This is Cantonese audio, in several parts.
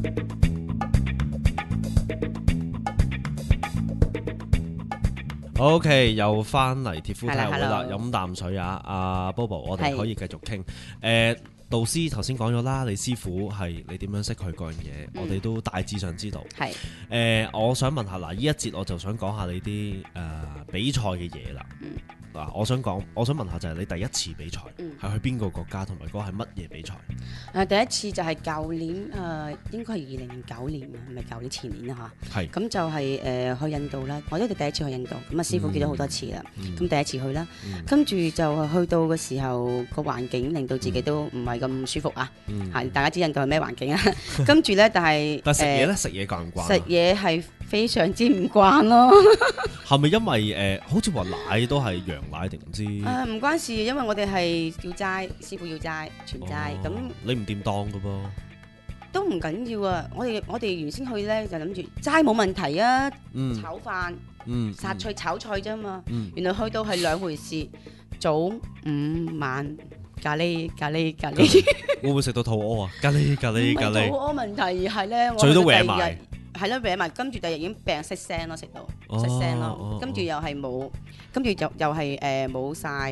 OK， 又翻嚟鐵夫體育會啦， Hello， 飲啖水啊！阿 Bobo， 我哋可以繼續傾。導師頭先講咗啦，你師傅係你點樣識佢嗰樣嘢，我哋都大致上知道。 係我想問下嗱，呢一節我就想講下你啲比賽嘅嘢啦。嗱，我想問下就係你第一次比賽係去邊個國家，同埋嗰個係乜嘢比賽？ 第一次就係舊年應該係2009年啊，唔係舊年前年啊嚇。 係咁就係去印度啦，我都係第一次去印度，咁啊師傅見咗好多次啦，咁第一次去啦，跟住就去到嘅時候個環境令到自己都唔係咁舒服啊，係大家知印度係咩環境啊？跟住咧，但係食嘢咧，食嘢慣唔慣？ 食嘢係非常之唔慣咯。 係咪因為好似話奶都係羊奶定唔知？ 唔關事，因為我哋係要齋，師傅要齋全齋，咁你唔掂當噶噃？ 都唔緊要啊！我哋原先去咧就諗住齋冇問題啊，炒飯、殺菜炒菜啫嘛。原來去到係兩回事，早午晚咖喱， 會唔會食到肚屙啊？咖喱。 唔係肚屙問題，而係咧我嘴都搲埋。 係咯，搲埋，跟住第二日已經病失聲咯，食到失聲咯，跟住又係冇，跟住又係冇晒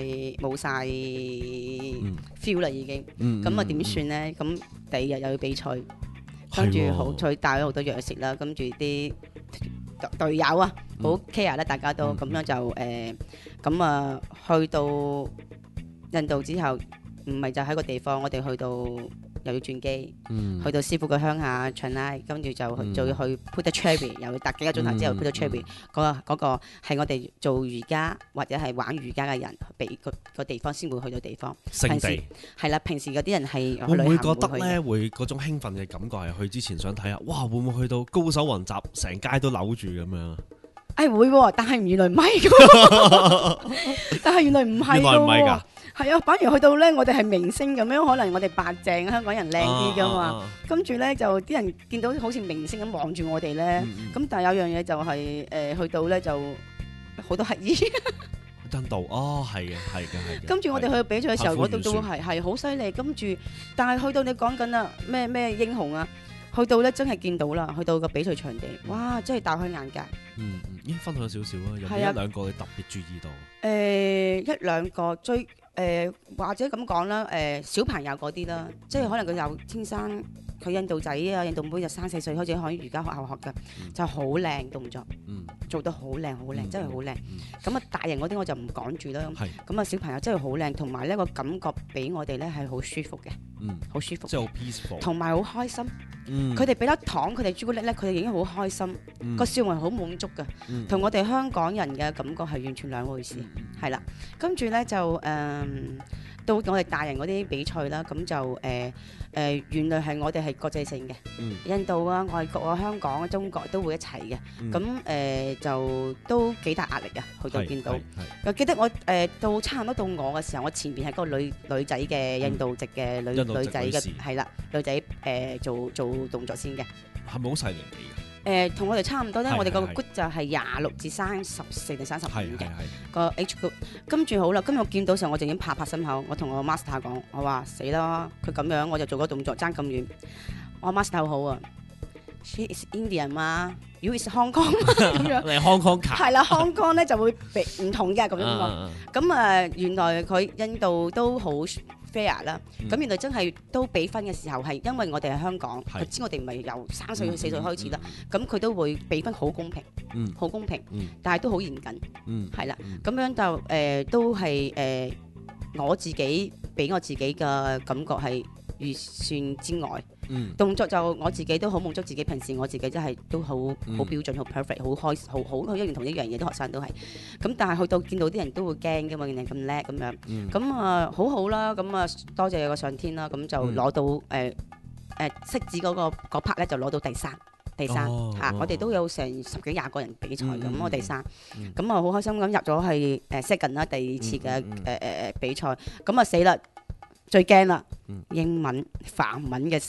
feel 啦已經，咁啊點算咧？咁第二日又要比賽，跟住好彩帶咗好多藥食啦，跟住啲隊友啊好 care 啦，大家都咁樣就咁啊去到印度之後，唔係就喺個地方，我哋去到又要轉機，去到師傅嘅鄉下 Chennai， 跟住就要去 Puducherry， 又要搭幾個鐘頭之後 Puducherry， 嗰個係我哋做瑜伽或者係玩瑜伽嘅人，俾個地方先會去到地方。 聖地係啦，平時嗰啲人係會唔會覺得咧會嗰種興奮嘅感覺係去之前想睇下，哇會唔會去到高手雲集，成街都扭住咁樣？ 會喎，但係原來唔係㗎，但係原來唔係㗎。係啊，反而去到咧，我哋係明星咁樣，可能我哋白淨香港人靚啲噶嘛，跟住咧就啲人見到好似明星咁望住我哋咧，咁但係有樣嘢就係去到咧就好多乞衣。 印度係嘅。 跟住我哋去比賽嘅時候，我都係好犀利，跟住但係去到你講緊啦咩英雄啊，去到咧真係見到啦，去到個比賽場地，哇！真係大開眼界。 已經分享少少啊，有冇一兩個你特別注意到？ 一兩個最。或者咁講啦，小朋友嗰啲啦，即係可能佢有天生佢印度仔啊、印度妹就3、4歲開始喺瑜伽學校學嘅，就好靚動作，做得好靚，真係好靚。咁啊大人嗰啲我就唔講住啦。咁啊小朋友真係好靚，同埋呢個感覺俾我哋咧係好舒服嘅，好舒服， 即係好 peaceful，同埋好開心。佢哋俾粒糖，佢哋朱古力咧，佢哋已經好開心，個笑容好滿足嘅，同我哋香港人嘅感覺係完全兩回事，係啦。跟住咧就到我哋大人嗰啲比賽啦，咁就原來係我哋係國際性嘅，印度啊、外國啊、香港啊、中國都會一齊嘅，咁就都幾大壓力啊！去到見到，我記得我到差唔多到我嘅時候，我前邊係個女仔嘅印度籍嘅女仔嘅，係啦，女仔做動作先嘅， 係咪好細年紀嘅？ 同我哋差唔多咧，我哋個 group 就係26至34定35嘅個 age group。跟住好啦，今日我見到時候，我就已經拍心口，我同我 master 講，我話死啦，佢咁樣我就做個動作爭咁遠。我 master 好啊 ，she is Indian 嘛，you is Hong Kong 咁樣。 你 Hong Kong 卡係啦，Hong Kong 咧就會唔同嘅咁樣講。咁原來佢印度都好fair 啦，咁原來真係都俾分嘅時候係因為我哋係香港，佢知我哋唔係由3歲去4歲開始啦，咁佢都會俾分好公平，好公平，但係都好嚴謹，係啦，咁樣就都係我自己俾我自己嘅感覺係預算之外，動作就我自己都好滿足自己，平時我自己真係都好標準，好 perfect， 好一樣同一樣嘢，啲學生都係，咁但係去到見到啲人都會驚㗎嘛，見你咁叻咁樣，咁好好啦，咁多謝個上天啦，咁就攞到骰子嗰 part 咧就攞到第三嚇，我哋都有成10幾20個人比賽咁，我第三，咁好開心咁入咗係second 啦，第二次嘅比賽，咁死啦！最驚啦，英文、梵文嘅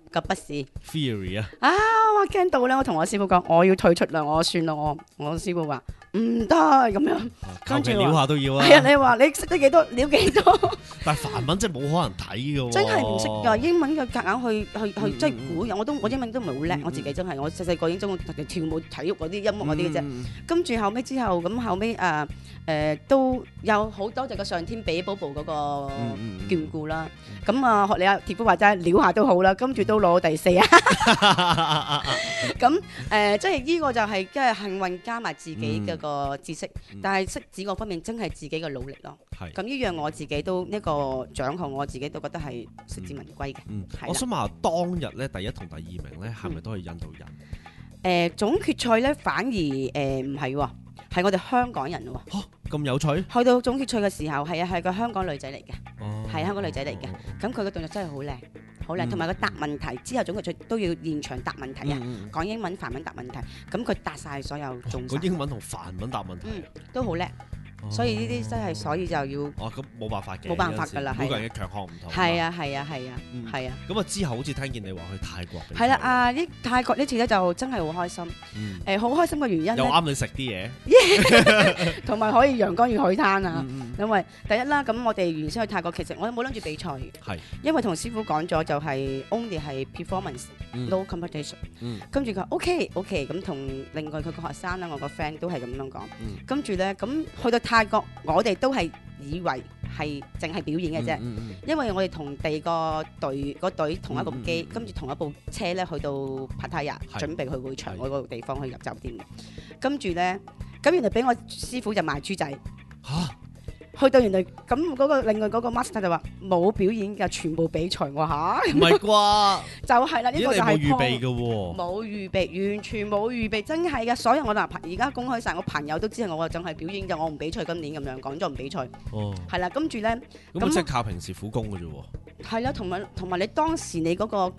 個筆試 theory 啊， 我驚到咧，我同我師傅講，我要退出啦，我算啦，我師傅話唔得咁樣， 求其撩下都要啊。 係啊，你話你識得幾多撩幾多？ 但係梵文真係冇可能睇嘅喎， 真係唔識㗎，英文嘅夾硬去即係估人，我英文都唔係好叻，我自己真係，我細個已經中意跳舞、體育嗰啲音樂嗰啲嘅啫。跟住後尾之後，咁後尾都有好多謝個上天俾 Bobo 嗰個眷顧啦。咁啊，學你阿鐵夫話齋，撩下都好啦，跟住都攞第4啊。咁即係呢個就係即係幸運加埋自己嘅個知識，但係識字嗰方面真係自己嘅努力咯。咁呢樣我自己都一個獎項，我自己都覺得係實至名歸嘅。 我想問下當日咧第1同第2名咧係咪都係印度人？ 總決賽咧反而唔係喎，係我哋香港人喎。 嚇咁有趣！ 去到總決賽嘅時候，係個香港女仔嚟嘅，係香港女仔嚟嘅。咁佢嘅動作真係好靚，好靚，同埋佢答問題之後總決賽都要現場答問題啊，講英文、梵文答問題，咁佢答晒所有中晒。 個英文同梵文答問題， 都好叻。所以呢啲真係，所以就要咁冇辦法嘅， 冇辦法㗎啦， 每個人嘅強項唔同。 係啊。 咁啊之後好似聽見你話去泰國比賽。 係啦，泰國呢次咧就真係好開心。好開心嘅原因咧， 又啱你食啲嘢， 同埋可以陽光與海灘啊。因為第一啦，咁我哋原先去泰國，其實我冇諗住比賽嘅， 係因為同師傅講咗就係 only 係 performance，no competition。跟住佢話 OK，咁同另外佢個學生啦，我個 friend 都係咁樣講。跟住咧，咁去到泰國，我哋都係以為係淨係表演嘅啫，因為我哋同第二個隊同一部機，跟住同一部車咧去到帕塔亞，準備去會場嗰個地方去入酒店嘅。跟住咧，咁原來俾我師傅就賣豬仔。去到原來咁嗰個另外嗰個 master 就話冇表演嘅，全部比賽。我嚇唔係啩？ 就係啦，呢個就係冇預備嘅喎， 冇預備，完全冇預備，真係嘅。所有我而家公開晒，我朋友都知係我淨係表演嘅，我唔比賽。今年咁樣講咗唔比賽。係啦，跟住咧， 咁即係靠平時苦功嘅啫喎。 係啦，同埋你當時你嗰個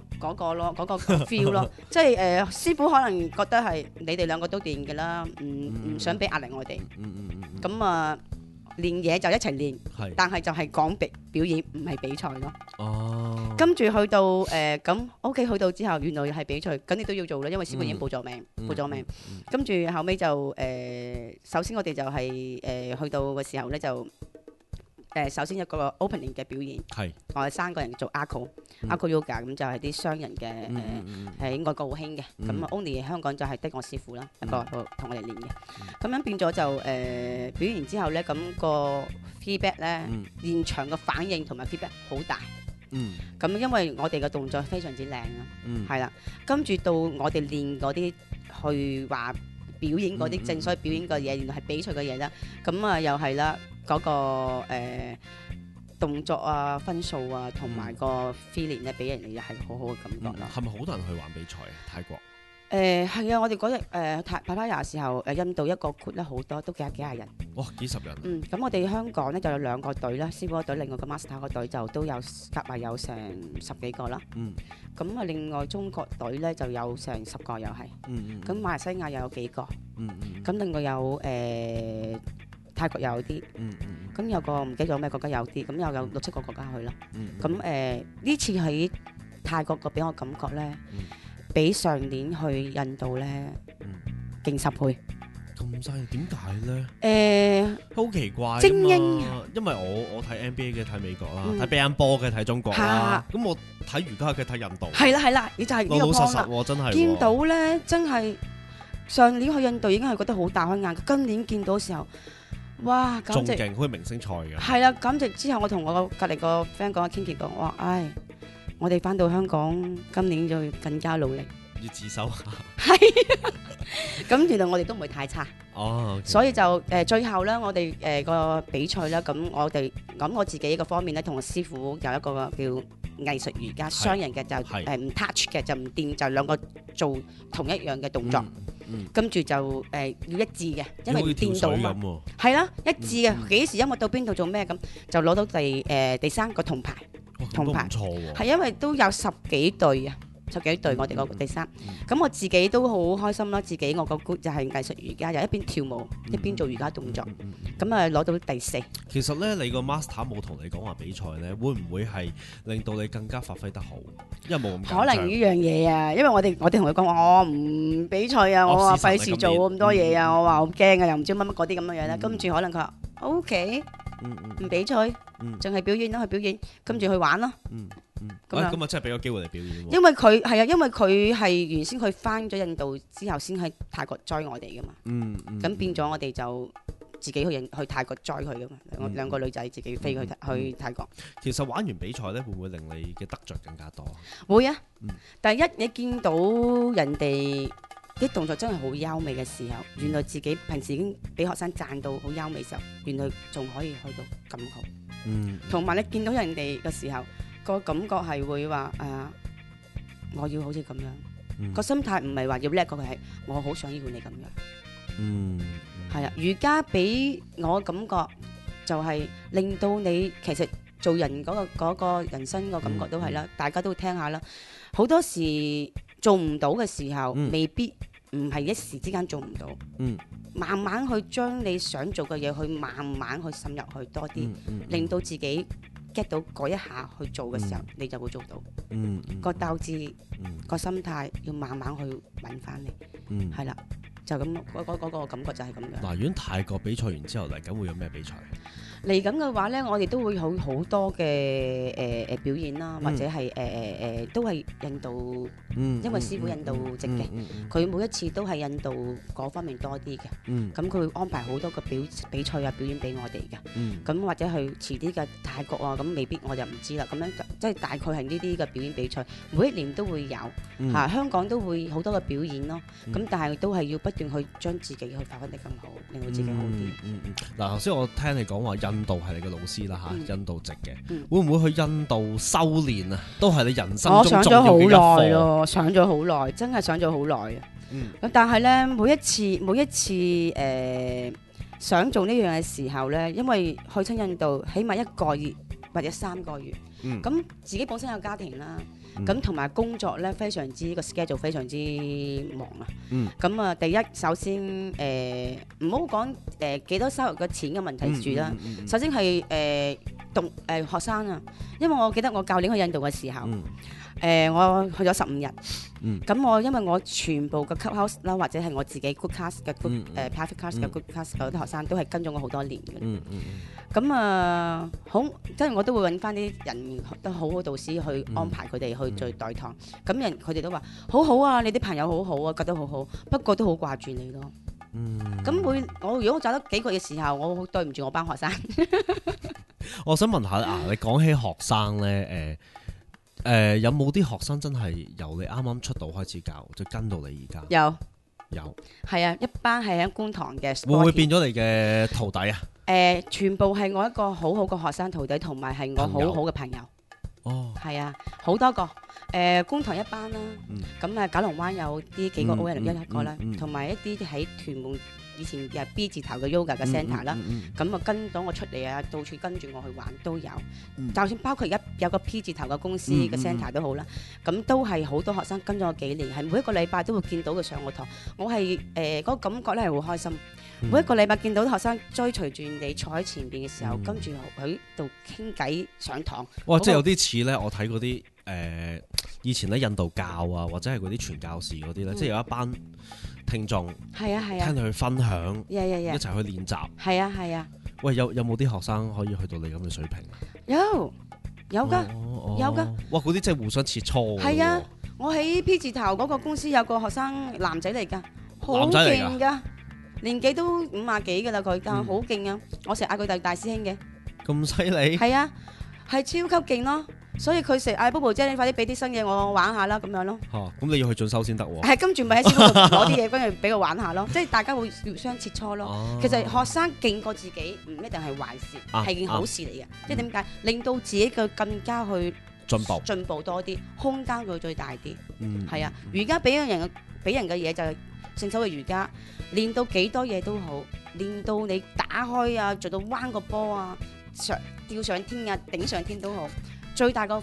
feel 咯，即係師傅可能覺得係你哋兩個都練嘅啦，唔想俾壓力我哋。咁啊。練嘢就一齊練，但係就係講表演，唔係比賽咯。跟住去到咁 OK，去到之後原來係比賽，咁你都要做啦，因為師傅已經報咗名，跟住後尾就首先我哋就係去到嘅時候咧就首先一個 opening 嘅表演，我哋3個人做 Arco Yoga， 咁就係啲雙人嘅喺外國好興嘅，咁 only 香港就係得我師傅啦，一個同我哋練嘅，咁樣變咗就表演之後咧，咁個 feedback 咧，現場嘅反應同埋 feedback 好大，咁因為我哋嘅動作非常之靚啦，係啦，跟住到我哋練嗰啲去話表演嗰啲正所謂表演嘅嘢，原來係比賽嘅嘢啦，咁啊又係啦。嗰個動作啊、分數啊，同埋個 feeling 咧，俾人哋又係好好嘅感覺咯。係咪好多人去玩比賽啊？泰國？ 係啊，我哋嗰日帕塔亞嘅時候，印度一個 group 咧好多，都幾廿人。 哇，幾十人。 咁我哋香港咧就有2個隊啦，師傅個隊，另外個 master 個隊就都有夾埋有成10幾個啦。咁啊，另外中國隊咧就有成10個又係。咁馬來西亞又有幾個。咁另外有泰國又有啲，咁有個唔記得咗咩國家有啲，咁又有6、7個國家去啦。咁呢次喺泰國個俾我感覺咧，比上年去印度咧勁10倍。 咁犀利，點解咧？好奇怪。 精英， 因為我睇 NBA 嘅睇美國啦，睇乒乓波嘅睇中國啦，咁我睇瑜伽嘅睇印度。係啦，你就係呢個 point 啦。老實實真係見到咧，真係上年去印度已經係覺得好大開眼，今年見到嘅時候。哇！簡直仲勁，好似明星賽嘅。係啦，簡直之後我同我隔離個 friend 講傾偈講，我話：我哋翻到香港，今年就要更加努力， 要自修下。 係，咁原來我哋都唔會太差。所以就最後咧，我哋個比賽咧，咁我自己一個方面咧，同我師傅有一個叫藝術瑜伽雙人嘅，就唔 touch 嘅，就唔掂，就兩個做同一樣嘅動作。跟住就要一致嘅，因為掂到啊嘛，係啦，一致嘅，幾時音樂到邊度做咩咁，就攞到第3個銅牌，銅牌，係因為都有10幾隊啊， 十幾隊我哋個第三。咁我自己都好開心啦，自己我個 group 就係藝術瑜伽，又一邊跳舞一邊做瑜伽動作，咁啊攞到第4。 其實咧，你個 master 冇同你講話比賽咧，會唔會係令到你更加發揮得好？因為冇咁緊張。 可能呢樣嘢啊，因為我哋同佢講話，我唔比賽啊，我話費事做咁多嘢啊，我話好驚啊，又唔知乜乜嗰啲咁嘅樣啦。跟住可能佢話 OK，唔比賽，淨係表演啦，去表演，跟住去玩咯。咁啊，真係俾個機會你表演。因為佢係原先佢翻咗印度之後，先喺泰國 join 我哋噶嘛。咁變咗我哋就自己去泰國 join 佢噶嘛。我兩個女仔自己飛去泰國。其實玩完比賽咧，會唔會令你嘅得着更加多？會啊。第一，你見到人哋啲動作真係好優美嘅時候，原來自己平時已經俾學生讚到好優美嘅時候，原來仲可以去到咁好。同埋你見到人哋嘅時候，個感覺係會話我要好似咁樣，個心態唔係話要叻過佢，係我好想要你咁樣。係啊，瑜伽俾我感覺就係令到你其實做人嗰個人生個感覺都係啦，大家都聽下啦。好多時做唔到嘅時候，未必唔係一時之間做唔到，慢慢去將你想做嘅嘢去慢慢去滲入去多啲，令到自己 get 到嗰一下去做嘅時候，你就會做到。個鬥志、個心態要慢慢去揾翻嚟，係啦，就咁嗰個感覺就係咁樣。嗱，如果泰國比賽完之後嚟緊會有咩比賽？嚟緊嘅話咧，我哋都會好多嘅表演啦，或者係都係印度，因為師傅印度籍嘅，佢每一次都係印度嗰方面多啲嘅。咁佢會安排好多個比賽啊表演俾我哋嘅。咁或者去遲啲嘅泰國啊，咁未必我就唔知啦。咁樣即係大概係呢啲嘅表演比賽，每一年都會有嚇，香港都會好多嘅表演咯。咁但係都係要不斷去將自己去發揮得更好，令到自己好啲。嗱，頭先我聽你講話印度係你嘅老師啦嚇，印度籍嘅，會唔會去印度修練啊？都係你人生中重要嘅一課。我上咗好耐咯，上咗好耐，真係上咗好耐啊！咁但係咧，每一次想做呢樣嘅時候咧，因為去親印度，起碼1個月或者3個月，咁自己本身有家庭啦。咁同埋工作咧，非常之個 schedule 非常之忙啊。咁啊，第一首先唔好講幾多收入嘅錢嘅問題住啦。首先係學生啊，因為我記得我教練去印度嘅時候，我去咗15日。咁因為我全部嘅 clubhouse 啦，或者係我自己 good class 嘅 good private class 嘅 good class 嗰啲學生，都係跟咗我好多年嘅。咁好，即係我都會揾翻啲人都好好導師去安排佢哋去做代堂。咁佢哋都話好好啊，你啲朋友好好啊，覺得好好，不過都好掛住你咯。咁如果我走得幾個月嘅時候，我好對唔住我班學生。我想問下你講起學生咧，有冇啲學生真係由你啱啱出道開始教，就跟到你而家？有，係啊，一班係喺觀塘嘅。會唔會變咗你嘅徒弟啊？全部係我一個好好嘅學生徒弟，同埋係我好好嘅朋友。係啊，好多個。觀塘一班啦，咁九龍灣有幾個 OL 一個啦，同埋一啲喺屯門以前嘅 B 字頭嘅 yoga 嘅 centre 啦，咁啊跟咗我出嚟啊，到處跟住我去玩都有。就算包括有個 P 字頭嘅公司嘅 centre 都好啦，咁都係好多學生跟咗我幾年，係每一個禮拜都會見到佢上我堂，我係嗰個感覺咧係好開心。每一個禮拜見到啲學生追隨住你坐喺前邊嘅時候，跟住喺度傾偈上堂。哇！即係有啲似咧，我睇嗰啲以前咧印度教啊，或者係嗰啲傳教士嗰啲咧，即係有一班聽眾，係啊，聽佢分享，一齊去練習。係啊。喂，有冇啲學生可以去到你咁嘅水平啊？有㗎。哇！嗰啲真係互相切磋。係啊，我喺 P 字頭嗰個公司有個學生男仔嚟㗎，好勁㗎。年紀都50幾㗎啦，佢但係好勁啊！我成日嗌佢大師兄嘅。咁犀利？係啊，係超級勁咯。所以佢成日嗌 Bobo 姐，你快啲俾啲新嘢我玩下啦，咁樣咯。咁你要去進修先得喎。係，跟住咪喺師傅度攞啲嘢，跟住俾佢玩下咯。即係大家會互相切磋咯。其實學生勁過自己唔一定係壞事，係件好事嚟嘅。即係點解？令到自己嘅更加去進步多啲，空間會最大啲。係啊，瑜伽俾人嘅嘢就係正所謂瑜伽。練到幾多嘢都好，練到你打開啊，做到彎個波啊，吊上天啊，頂上天都好。最大個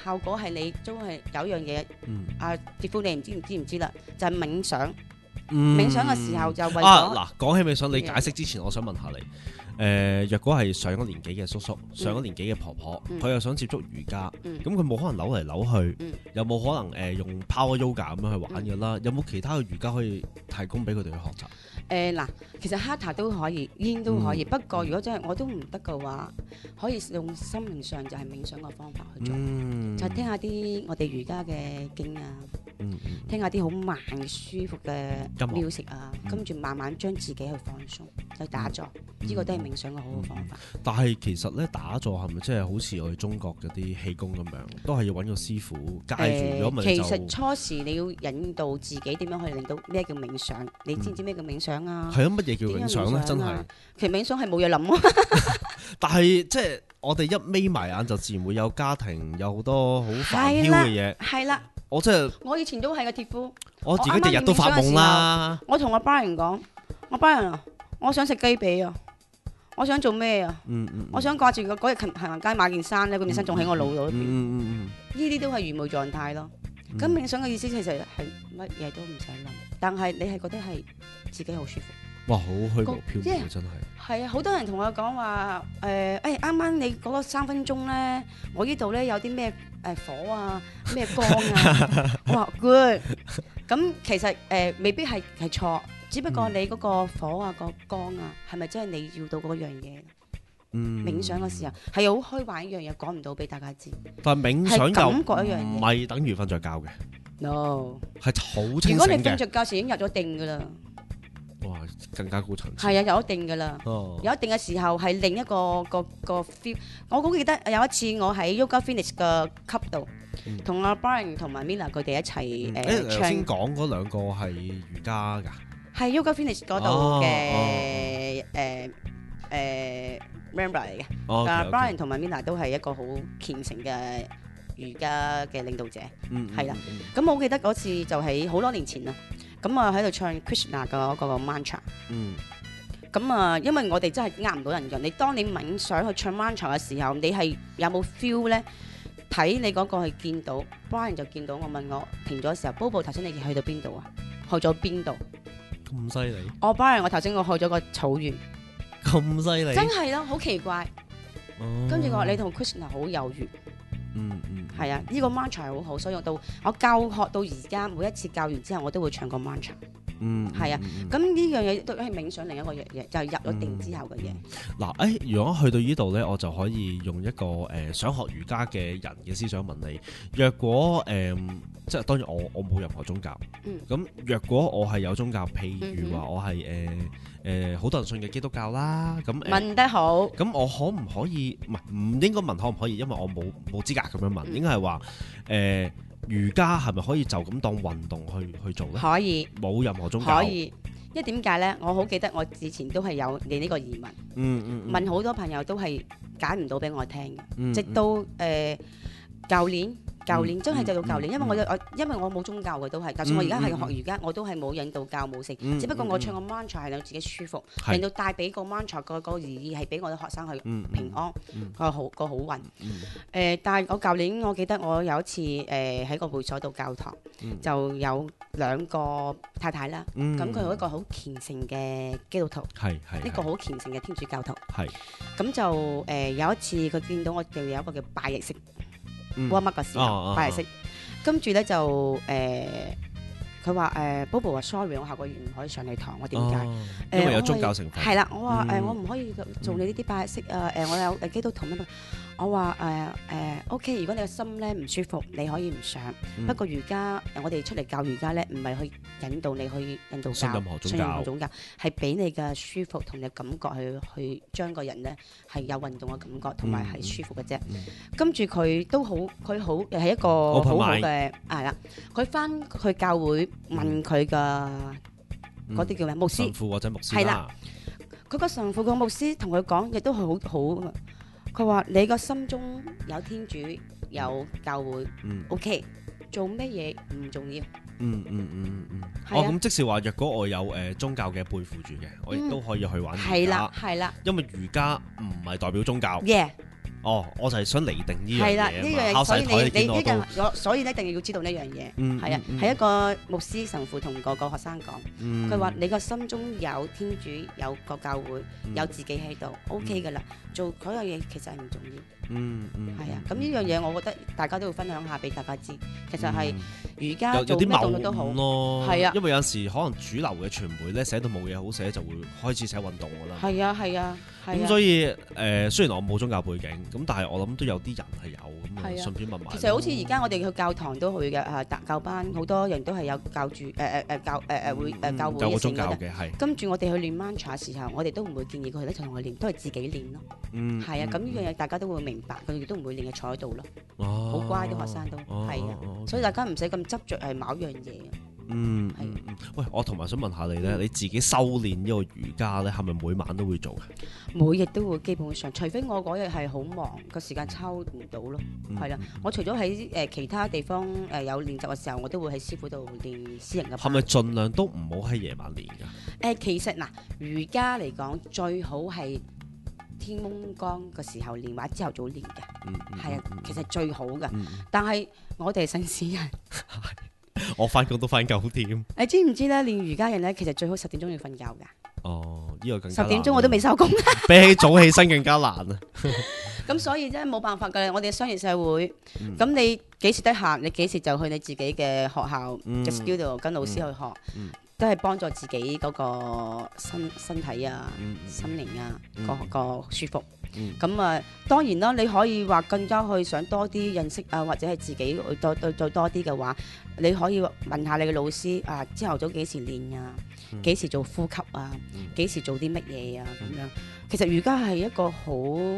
效果係你都係有一樣嘢。阿傑夫，你唔知啦，就係冥想。冥想嘅時候就為咗嗱，講起冥想，你解釋之前，我想問下你。若果係上咗年紀嘅叔叔、上咗年紀嘅婆婆，佢又想接觸瑜伽，咁佢冇可能扭嚟扭去，有冇可能用 Power Yoga 咁樣去玩嘅啦？有冇其他嘅瑜伽可以提供俾佢哋去學習？ 嗱，其實 Hatha 都可以，煙都可以。不過如果真係我都唔得嘅話，可以用心靈上就係冥想嘅方法去做，就聽下啲我哋瑜伽嘅經啊，聽下啲好慢舒服嘅 music 啊，跟住慢慢將自己去放鬆，去打坐，呢個都係冥想嘅好好方法。 但係其實咧，打坐係咪即係好似我哋中國嗰啲氣功咁樣，都係要揾個師傅介住？如果唔係就其實初時你要引導自己點樣去令到咩叫冥想？你知唔知咩叫冥想？係啊，乜嘢叫冥想咧？真係， 其實冥想係冇嘢諗咯。 但係即係我哋一眯埋眼就自然會有家庭，有好多好煩囂嘅嘢。 係啦，我以前都係個鐵夫， 我自己日日都發夢啦。 我同阿 Brian 講，我 Brian 啊，我想食雞髀啊，我想做咩啊？我想掛住嗰日行街買件衫咧，嗰件衫仲喺我腦度。呢啲都係愚昧狀態咯。咁冥想嘅意思其實係乜嘢都唔使諗，但係你係覺得係自己好舒服。 哇，好虛無縹緲真係。係啊，好多人同我講話啱啱你嗰個3分鐘咧，我呢度咧有啲咩火啊，咩光啊，我話 good。咁其實未必係錯，只不過你嗰個火啊、個光啊，係咪真係你要到嗰樣嘢？冥想嘅時候係好虛幻一樣嘢，講唔到俾大家知。 但係冥想就感覺一樣嘢， 唔係等於瞓着覺嘅。 No， 係好清醒嘅。 如果你瞓着覺時已經入咗定㗎啦。 哇，更加高層次。 係啊，有一定㗎啦。有一定嘅時候係另一個 feel。我好記得有一次我喺 Yoga Finish 嘅級度，同阿 Brian 同埋 Mina 佢哋一齊唱。 先講嗰兩個係瑜伽㗎。 係 Yoga Finish 嗰度嘅member 嚟嘅，但係 Brian 同埋 Mina 都係一個好虔誠嘅瑜伽嘅領導者，係啦。咁我記得嗰次就喺好多年前啦，咁啊喺度唱 Krishna 嗰個 mantra，咁啊因為我哋真係呃唔到人㗎。你當你冥想去唱 mantra 嘅時候，你係有冇 feel 咧？睇你嗰個係見到 Brian 就見到我，問我停咗嘅時候 Bobo 頭先你去到邊度啊？去咗邊度？ 咁犀利！ 我 Brian 我頭先我去咗個草原。 咁犀利， 真係咯，好奇怪。跟住我話你同 Krishna 好有緣，係啊，呢個 mantra 係好好，所以我教學到而家，每一次教完之後，我都會唱個 mantra。係啊，咁呢樣嘢都係冥想另一個嘢，就係入咗定之後嘅嘢。 嗱，如果去到呢度咧，我就可以用一個想學瑜伽嘅人嘅思想問你：若果即係當然我冇任何宗教，咁若果我係有宗教，譬如話我係好多人信嘅基督教啦，咁問得好。 咁我可唔可以唔應該問可唔可以？因為我冇資格咁樣問，應該係話瑜伽係咪可以就咁當運動去做咧？可以，冇任何宗教。可以， 因為點解咧？我好記得我之前都係有你呢個疑問，問好多朋友都係解唔到俾我聽嘅，直到舊年真係就到舊年，因為我冇宗教嘅都係，就算我而家係學瑜伽，我都係冇引導教冇成，只不過我唱個 mantra 係令自己舒服，令到帶俾個 mantra個意義係俾我啲學生去平安個好運。但係我舊年我記得我有一次喺個會所度教堂，就有2個太太啦，咁佢係一個好虔誠嘅基督徒，一個好虔誠嘅天主教徒，咁就有一次佢見到我哋有一個叫拜日式。乜嘅時候拜日式，跟住咧就佢話Bobo 話 sorry， 我下個月唔可以上你堂，我點解？ 因為有宗教成分。係啦，我話我唔可以做你呢啲拜日式啊，我有基督徒咩？我話OK， 如果你個心咧唔舒服，你可以唔上。不過瑜伽我哋出嚟教瑜伽咧，唔係去引導你去印度教，信任何宗教，係俾你嘅舒服同你感覺去將個人咧係有運動嘅感覺，同埋係舒服嘅啫。跟住佢都好，佢好係一個好好嘅係啦。佢翻去教會問佢嘅嗰啲叫咩牧師神父或者牧師係啦。佢個神父個牧師同佢講，亦都係好好。佢話你個心中有天主有教會，OK， 做咩嘢唔重要。 咁即是話，若果我有宗教嘅背負住嘅，我亦都可以去玩瑜伽。係啦， 係啦。 因為瑜伽唔係代表宗教。 哦，我就係想釐定呢樣嘢。 係啦，呢樣嘢，所以你呢個，所以一定要知道呢樣嘢。係啊，係一個牧師神父同個學生講，佢話你個心中有天主，有個教會，有自己喺度 ，OK 㗎啦。做嗰樣嘢其實係唔重要。係啊，咁呢樣嘢我覺得大家都要分享下俾大家知。其實係瑜伽做咩動作都好咯。係啊， 因為有時可能主流嘅傳媒咧寫到冇嘢好寫，就會開始寫運動㗎啦。 係啊。 咁所以雖然我冇宗教背景，咁但係我諗都有啲人係有咁啊，順便問埋。 其實好似而家我哋去教堂都去嘅，教班好多人都係有教主教會嘅性嘅。跟住我哋去練 mantra 嘅時候，我哋都唔會建議佢哋一齊同佢練，都係自己練咯。係啊，咁呢樣嘢大家都會明白，佢哋都唔會練嘅坐喺度咯。好乖啲學生都係啊，所以大家唔使咁執着係某樣嘢。 喂，我同埋想問下你咧，你自己修練呢個瑜伽咧，係咪每晚都會做嘅？ 每日都會，基本上，除非我嗰日係好忙，個時間抽唔到咯。係啦，我除咗喺其他地方有練習嘅時候，我都會喺師傅度練私人嘅班。 係咪盡量都唔好喺夜晚練㗎？ 其實嗱，瑜伽嚟講最好係天蒙光嘅時候練，或者朝頭早練嘅。係啊，其實最好嘅。但係我哋係紳士人。 我翻工都翻9點。 你知唔知咧？練瑜伽人咧，其實最好10點鐘要瞓覺㗎。 哦，呢個更加難。 10點鐘我都未收工。 比起早起身更加難啊！ 咁所以真係冇辦法㗎。我哋商業社會，咁你幾時得閒，你幾時就去你自己嘅學校嘅 studio 跟老師去學，都係幫助自己嗰個身體啊、心靈啊個舒服。咁當然啦，你可以話更加去想多啲認識啊，或者係自己再多啲嘅話，你可以問下你嘅老師啊，朝頭早幾時練啊，幾時做呼吸啊，幾時做啲乜嘢啊咁樣。其實瑜伽係一個好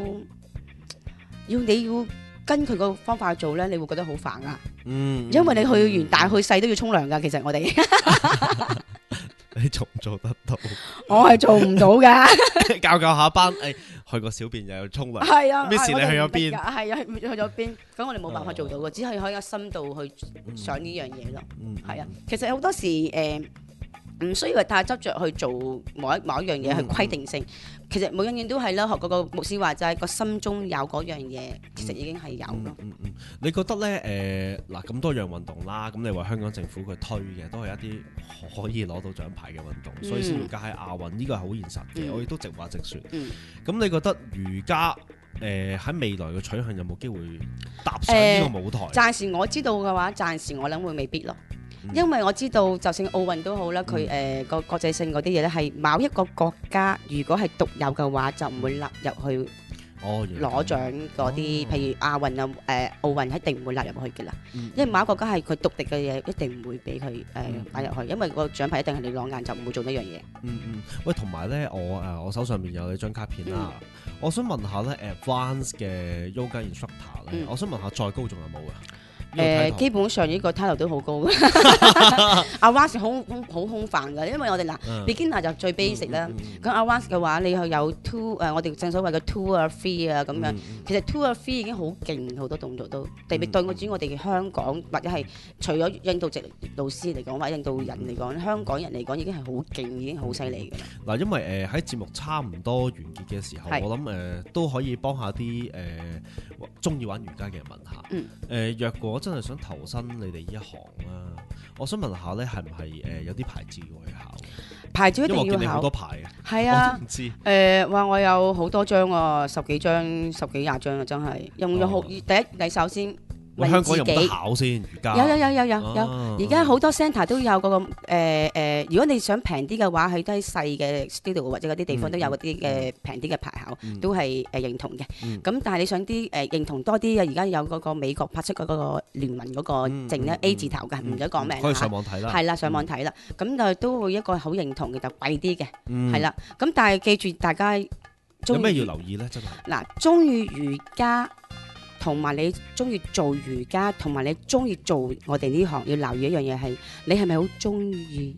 你要跟佢個方法去做咧，你會覺得好煩啊。因為你去完大去細都要沖涼㗎。其實我哋你做唔做得到？ 我係做唔到㗎。 教下班，去個小便又要沖涼。 係啊 ，Miss 你去咗邊？ 係啊，去咗邊？咁我哋冇辦法做到嘅，只係可以有深度去上呢樣嘢咯。係啊，其實好多時唔需要太執着去做某一樣嘢去規定性。其實每樣嘢都係啦，學嗰個牧師話齋，個心中有嗰樣嘢，其實已經係有咯。 你覺得咧？嗱咁多樣運動啦，咁你話香港政府佢推嘅都係一啲可以攞到獎牌嘅運動，所以先會加喺亞運，呢個係好現實嘅。我亦都直話直説。咁你覺得瑜伽喺未來嘅取向有冇機會踏上呢個舞台？ 暫時我知道嘅話，暫時我諗會未必咯。因為我知道，就算奧運都好啦，佢個國際性嗰啲嘢咧，係某一個國家如果係獨有嘅話，就唔會納入去攞獎嗰啲，譬如亞運啊、奧運一定唔會納入去嘅啦。因為某一個國家係佢獨特嘅嘢，一定唔會俾佢擺入去，因為個獎牌一定係你攞硬，就唔會做呢樣嘢。 喂，同埋咧，我手上面有你張卡片啦，我想問下咧，Advanced 嘅 Yoga Instructor 咧，我想問下再高仲有冇啊？ 基本上呢個 title 都好高嘅，阿 Advanced 好空泛嘅，因為我哋beginner 就最 basic 啦。咁 Advanced 嘅話，你係有 two 我哋正所謂嘅 two 啊 three 啊咁樣。其實 two 啊 three 已經好勁，好多動作都特別對我哋香港或者係除咗印度籍老師嚟講，或者印度人嚟講，香港人嚟講已經係好勁，已經好犀利嘅啦。 嗱，因為喺節目差唔多完結嘅時候，我諗都可以幫下啲中意玩瑜伽嘅人問下。若果真係想投身你哋呢一行啦，我想問下咧，係唔係有啲牌照要去考？ 牌照一定要考。因為我見你好多牌嘅。 係啊。 我都唔知。 話我有好多張喎，10幾張、10幾廿張啊，真係。有好第一，你首先。 香港有冇得考先？瑜伽有，而家好多 centre 都有嗰個如果你想平啲嘅話，喺啲細嘅 studio 或者嗰啲地方都有嗰啲嘅平啲嘅牌考，都係認同嘅。咁但係你想啲認同多啲嘅，而家有嗰個美國拍出嗰個聯盟嗰個證咧 A 字頭嘅，唔使講名。 可以上網睇啦。 係啦，上網睇啦。咁就都會一個好認同嘅，就貴啲嘅。係啦。咁但係記住，大家有咩要留意咧？真係嗱，中意瑜伽。同埋你中意做瑜伽，同埋你中意做我哋呢行，要留意一樣嘢係，你係咪好中意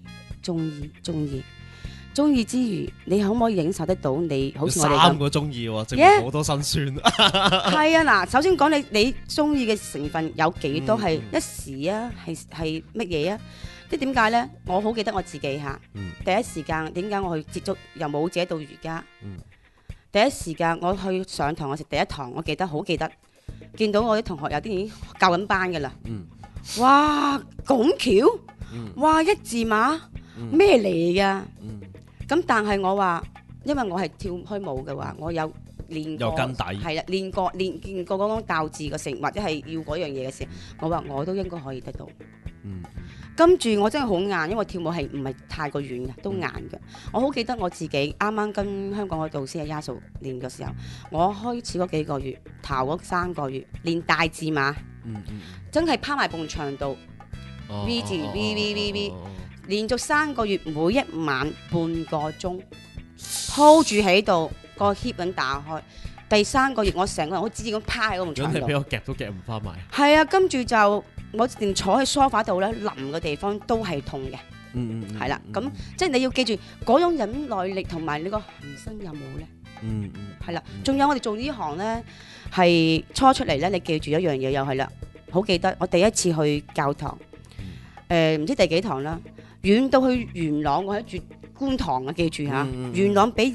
之餘，你可唔可以影受得到你好似我哋咁 3個中意喎，證明好多辛酸。 係啊，嗱，首先講你中意嘅成分有幾多係一時啊，係乜嘢啊？即係點解咧？我好記得我自己嚇，第一時間點解我去接觸又冇自己到瑜伽。第第一時間我去上堂，我食第一堂，我記得好記得，見到我啲同學有啲已經教緊班㗎啦。哇，拱橋，哇一字馬，咩嚟㗎？咁但係我話，因為我係跳開舞嘅話，我有練過， 有根底， 係啦，練過嗰種教字嘅成，或者係要嗰樣嘢嘅時候，我話我都應該可以得到。跟住我真係好硬，因為跳舞係唔係太過軟嘅，都硬嘅。我好記得我自己啱啱跟香港嘅導師阿 Yasu 練嘅時候，我開始嗰幾個月，頭嗰3個月練大字馬，真係趴埋埲牆度 V 字 V，連續3個月，每一晚半個鐘 hold 住喺度，個 hip 咁打開。第3個月我成個人好似咁趴喺嗰埲牆度， 俾我夾都夾唔翻埋。 係啊，跟住就我連坐喺梳化度咧，冧嘅地方都係痛嘅。係啦，咁即係你要記住嗰種忍耐力同埋你個恒心有冇咧？係啦，仲有我哋做呢行咧，係初出嚟咧，你記住一樣嘢又係啦，好記得我第一次去教堂，唔知第幾堂啦，遠到去元朗，我喺住觀塘啊，記住嚇，元朗俾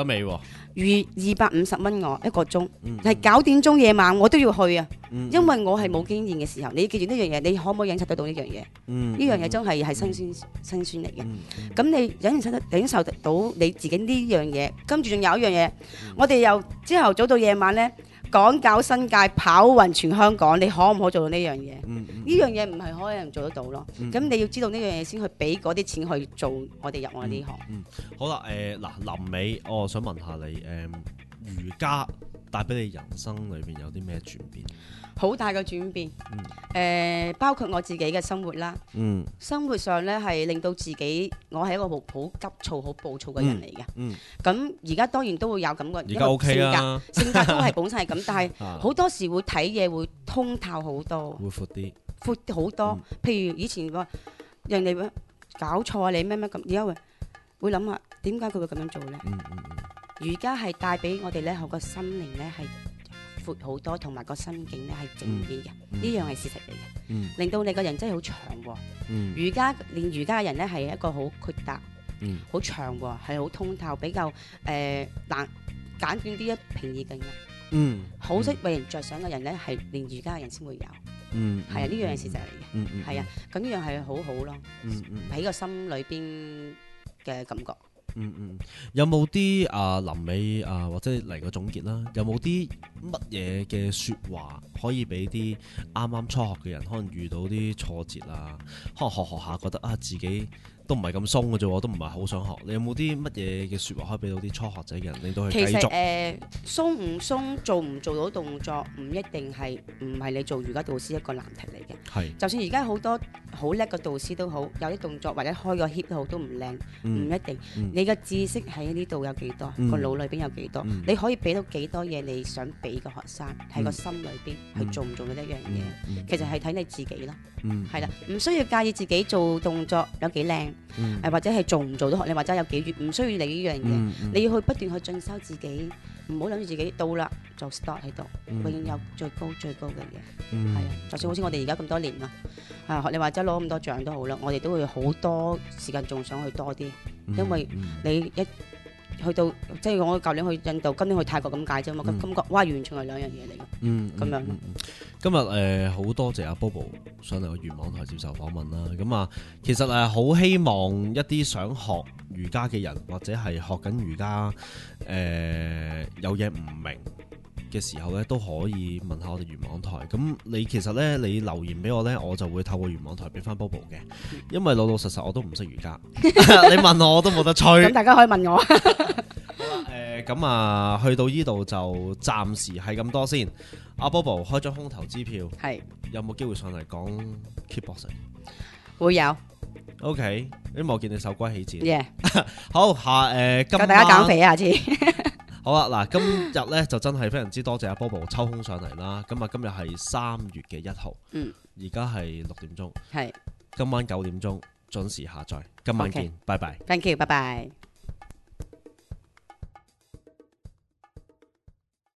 250蚊我一個鐘，係9點鐘夜晚我都要去啊，因為我係冇經驗嘅時候，你記住呢樣嘢，你可唔可以忍受得到呢樣嘢？呢樣嘢真係辛酸嚟嘅。咁你忍受得到你自己呢樣嘢，跟住仲有一樣嘢，我哋由朝頭早到夜晚咧，趕搞新界跑勻全香港，你可唔可以做到呢樣嘢？呢樣嘢唔係可以人做得到咯。咁你要知道呢樣嘢先去俾嗰啲錢去做我哋入我呢行。 好啦，嗱臨尾，我想問下你，瑜伽帶俾你人生裏邊有啲咩轉變？ 好大嘅轉變，包括我自己嘅生活啦。生活上咧係令到自己，我係一個好急躁、好暴躁嘅人嚟嘅。咁而家當然都會有咁嘅， 而家 OK 啦， 性格都係本身係咁，但係好多時會睇嘢會通透好多， 會闊啲， 闊好多。譬如以前話人哋搞錯啊，你咩咁，而家會諗下點解佢會咁樣做咧？瑜伽係帶俾我哋咧，個心靈咧係闊好多，同埋個心境咧係靜啲嘅，呢樣係事實嚟嘅，令到你個人真係好長喎。練瑜伽嘅人咧係一個好豁達，好長喎，係好通透，比較難簡短啲平易近人。好識為人着想嘅人咧係練瑜伽嘅人先會有。係啊，呢樣係事實嚟嘅。係啊，咁呢樣係好好咯，喺個心裏邊嘅感覺。 有冇啲臨尾或者嚟個總結啦？有冇啲乜嘢嘅説話可以俾啲啱啱初學嘅人，可能遇到啲挫折啊，可能學下覺得自己都唔係咁鬆嘅啫，都唔係好想學。你有冇啲乜嘢嘅説話可以俾到啲初學者嘅人，令到佢繼續？ 其實鬆唔鬆，做唔做到動作，唔一定係唔係你做瑜伽導師一個難題嚟嘅。係，就算而家好多好叻嘅導師都好，有啲動作或者開個 hip 都好，都唔靚，唔一定。你嘅知識喺呢度有幾多，個腦裏邊有幾多，你可以俾到幾多嘢你想俾個學生喺個心裏邊去做唔做到一樣嘢，其實係睇你自己咯。係啦，唔需要介意自己做動作有幾靚。或者係做唔做到學你或者有幾遠，唔需要你呢樣嘢，你要去不斷去進修自己，唔好諗住自己到啦就 stop 喺度，永遠有最高嘅嘢。係啊，就算好似我哋而家咁多年啦，學你話齋攞咁多獎都好啦，我哋都會好多時間仲想去多啲，因為你一去到即係我舊年去印度，今年去泰國咁解啫嘛，感覺哇完全係兩樣嘢嚟嘅。咁樣。 今日好多謝阿 Bobo 上嚟個元網台接受訪問啦。咁其實好希望一啲想學瑜伽嘅人，或者係學緊瑜伽有嘢唔明嘅時候咧，都可以問下我哋元網台。咁你其實咧，你留言俾我咧，我就會透過元網台俾翻 Bobo 嘅。因為老老實實我都唔識瑜伽，你問我都冇得吹。 咁大家可以問我。 咁去到呢度就暫時係咁多先。阿 Bobo 開咗空頭支票，有冇機會上嚟講 kickboxing？ 會有。 OK， 因為我見你手瓜起剪。 Yeah. 好今晚教大家減肥下次。 好啦，嗱，今日咧就真係非常之多謝阿 Bobo 抽空上嚟啦。今日係3月1號，而家係6點鐘，今晚9點鐘準時下載。今晚見，拜拜。 Thank you，拜拜。